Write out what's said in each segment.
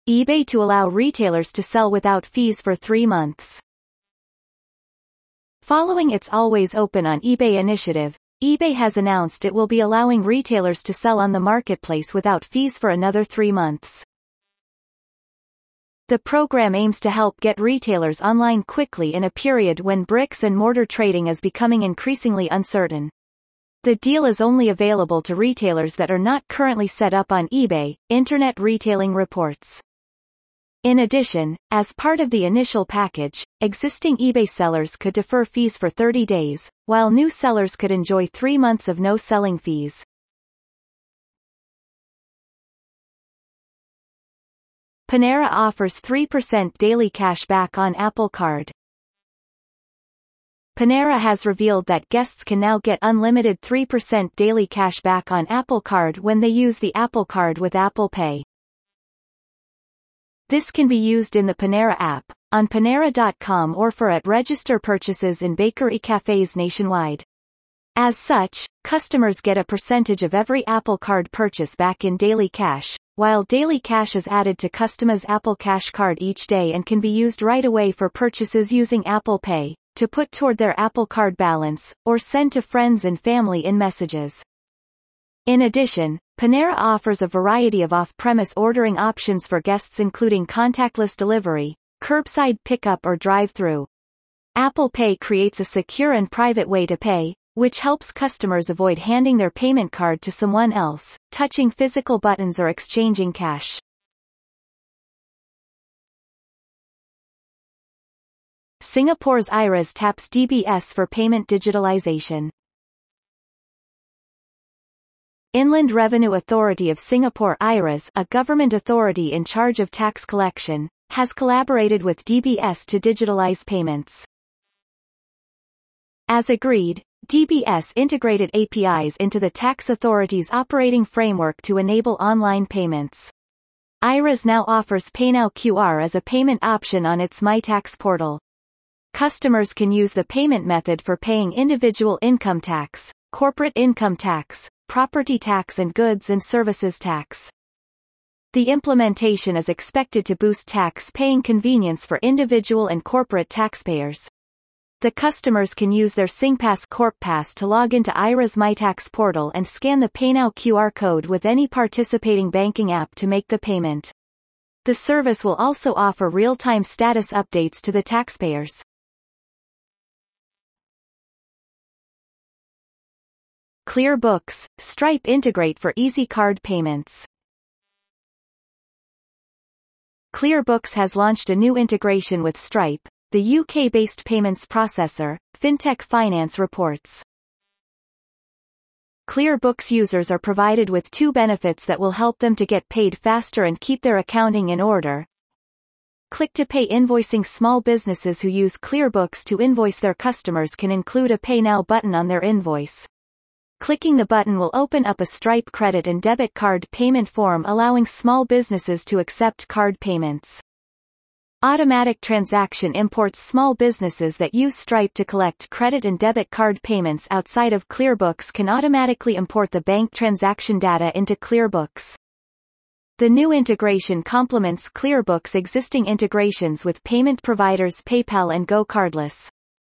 eBay to allow retailers to sell without fees for 3 months. Following its Always Open on eBay initiative, eBay has announced it will be allowing retailers to sell on the marketplace without fees for another 3 months. The program aims to help get retailers online quickly in a period when bricks and mortar trading is becoming increasingly uncertain. The deal is only available to retailers that are not currently set up on eBay, Internet Retailing reports. In addition, as part of the initial package, existing eBay sellers could defer fees for 30 days, while new sellers could enjoy 3 months of no selling fees. Panera offers 3% daily cash back on Apple Card. Panera has revealed that guests can now get unlimited 3% daily cash back on Apple Card when they use the Apple Card with Apple Pay. This can be used in the Panera app, on Panera.com or for at-register purchases in bakery cafes nationwide. As such, customers get a percentage of every Apple Card purchase back in daily cash, while daily cash is added to customers' Apple Cash card each day and can be used right away for purchases using Apple Pay, to put toward their Apple Card balance, or send to friends and family in messages. In addition, Panera offers a variety of off-premise ordering options for guests including contactless delivery, curbside pickup or drive-through. Apple Pay creates a secure and private way to pay, which helps customers avoid handing their payment card to someone else, touching physical buttons or exchanging cash. Singapore's IRAS taps DBS for payment digitalization. Inland Revenue Authority of Singapore IRAS, a government authority in charge of tax collection, has collaborated with DBS to digitalize payments. As agreed, DBS integrated APIs into the tax authority's operating framework to enable online payments. IRAS now offers PayNow QR as a payment option on its MyTax portal. Customers can use the payment method for paying individual income tax, corporate income tax, property tax and goods and services tax. The implementation is expected to boost tax-paying convenience for individual and corporate taxpayers. The customers can use their SingPass CorpPass to log into IRAS MyTax portal and scan the PayNow QR code with any participating banking app to make the payment. The service will also offer real-time status updates to the taxpayers. ClearBooks, Stripe integrate for easy card payments. ClearBooks has launched a new integration with Stripe, the UK-based payments processor, FinTech Finance reports. ClearBooks users are provided with 2 benefits that will help them to get paid faster and keep their accounting in order. Click to Pay invoicing. Small businesses who use ClearBooks to invoice their customers can include a Pay Now button on their invoice. Clicking the button will open up a Stripe credit and debit card payment form allowing small businesses to accept card payments. Automatic transaction imports. Small businesses that use Stripe to collect credit and debit card payments outside of ClearBooks can automatically import the bank transaction data into ClearBooks. The new integration complements ClearBooks' existing integrations with payment providers PayPal and Go Cardless.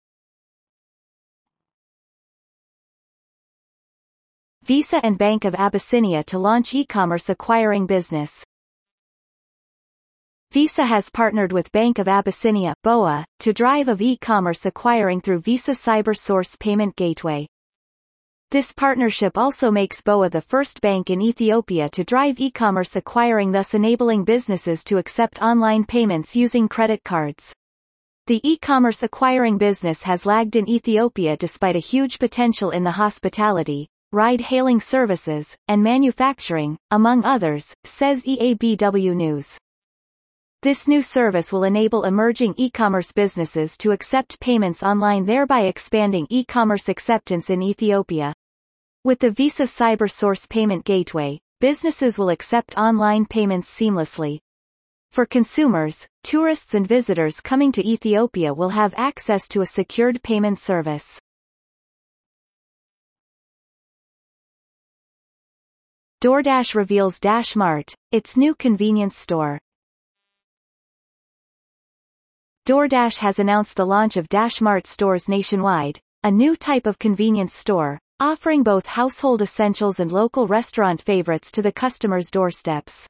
Visa and Bank of Abyssinia to launch e-commerce acquiring business. Visa has partnered with Bank of Abyssinia (BOA) to drive of e-commerce acquiring through Visa CyberSource Payment Gateway. This partnership also makes BOA the first bank in Ethiopia to drive e-commerce acquiring, thus enabling businesses to accept online payments using credit cards. The e-commerce acquiring business has lagged in Ethiopia despite a huge potential in the hospitality, ride-hailing services, and manufacturing, among others, says EABW News. This new service will enable emerging e-commerce businesses to accept payments online, thereby expanding e-commerce acceptance in Ethiopia. With the Visa CyberSource Payment Gateway, businesses will accept online payments seamlessly. For consumers, tourists and visitors coming to Ethiopia will have access to a secured payment service. DoorDash reveals DashMart, its new convenience store. DoorDash has announced the launch of DashMart stores nationwide, a new type of convenience store, offering both household essentials and local restaurant favorites to the customers' doorsteps.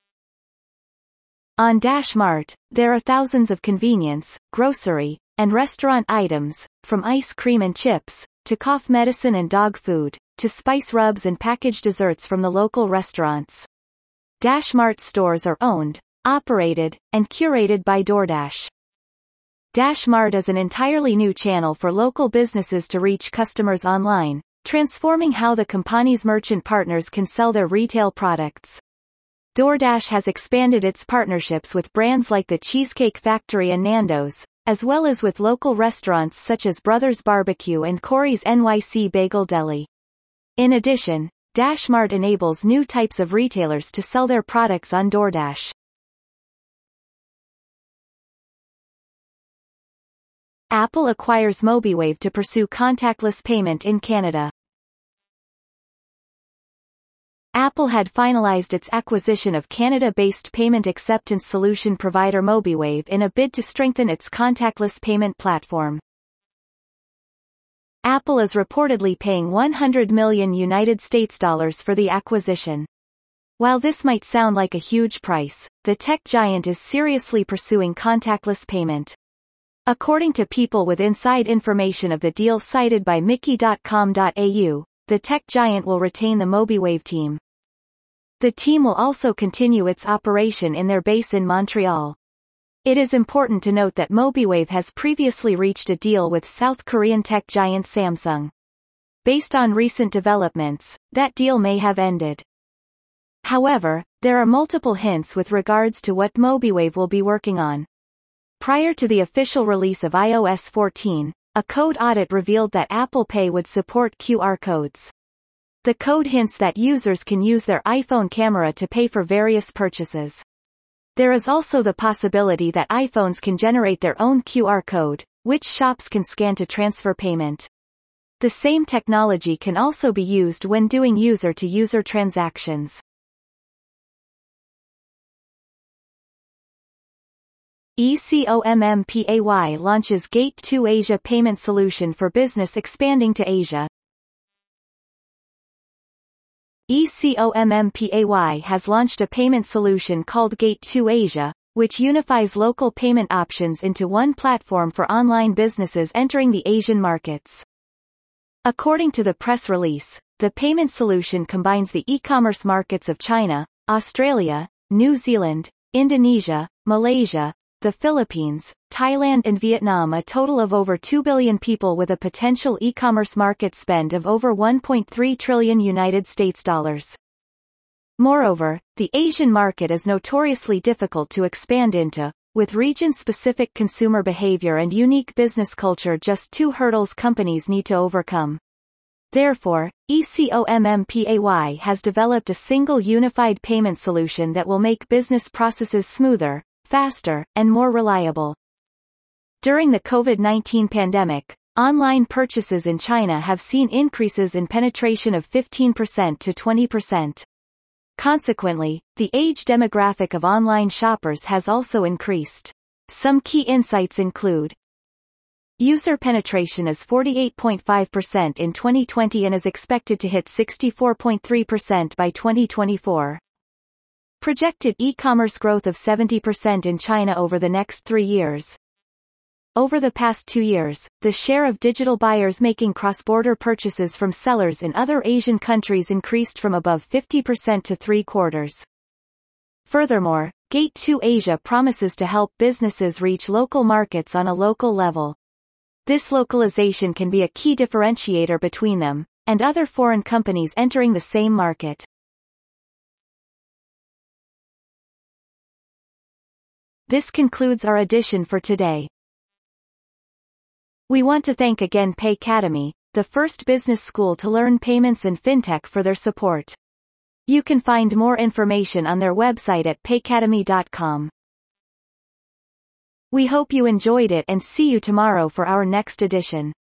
On DashMart, there are thousands of convenience, grocery, and restaurant items, from ice cream and chips, to cough medicine and dog food, to spice rubs and packaged desserts from the local restaurants. DashMart stores are owned, operated, and curated by DoorDash. DashMart is an entirely new channel for local businesses to reach customers online, transforming how the company's merchant partners can sell their retail products. DoorDash has expanded its partnerships with brands like the Cheesecake Factory and Nando's, as well as with local restaurants such as Brothers Barbecue and Corey's NYC Bagel Deli. In addition, DashMart enables new types of retailers to sell their products on DoorDash. Apple acquires MobiWave to pursue contactless payment in Canada. Apple had finalized its acquisition of Canada-based payment acceptance solution provider MobiWave in a bid to strengthen its contactless payment platform. Apple is reportedly paying $100 million for the acquisition. While this might sound like a huge price, the tech giant is seriously pursuing contactless payment. According to people with inside information of the deal cited by Mickey.com.au, the tech giant will retain the MobiWave team. The team will also continue its operation in their base in Montreal. It is important to note that MobiWave has previously reached a deal with South Korean tech giant Samsung. Based on recent developments, that deal may have ended. However, there are multiple hints with regards to what MobiWave will be working on. Prior to the official release of iOS 14, a code audit revealed that Apple Pay would support QR codes. The code hints that users can use their iPhone camera to pay for various purchases. There is also the possibility that iPhones can generate their own QR code, which shops can scan to transfer payment. The same technology can also be used when doing user-to-user transactions. ECOMMPAY launches Gate2 Asia payment solution for business expanding to Asia. ECOMMPAY has launched a payment solution called Gate2 Asia, which unifies local payment options into one platform for online businesses entering the Asian markets. According to the press release, the payment solution combines the e-commerce markets of China, Australia, New Zealand, Indonesia, Malaysia, the Philippines, Thailand and Vietnam, a total of over 2 billion people with a potential e-commerce market spend of over $1.3 trillion. Moreover, the Asian market is notoriously difficult to expand into, with region-specific consumer behavior and unique business culture just two hurdles companies need to overcome. Therefore, ECOMMPAY has developed a single unified payment solution that will make business processes smoother, faster, and more reliable. During the COVID-19 pandemic, online purchases in China have seen increases in penetration of 15% to 20%. Consequently, the age demographic of online shoppers has also increased. Some key insights include: user penetration is 48.5% in 2020 and is expected to hit 64.3% by 2024. Projected e-commerce growth of 70% in China over the next 3 years. Over the past 2 years, the share of digital buyers making cross-border purchases from sellers in other Asian countries increased from above 50% to 3/4. Furthermore, Gate2 Asia promises to help businesses reach local markets on a local level. This localization can be a key differentiator between them and other foreign companies entering the same market. This concludes our edition for today. We want to thank again Paycademy, the first business school to learn payments and fintech, for their support. You can find more information on their website at paycademy.com. We hope you enjoyed it and see you tomorrow for our next edition.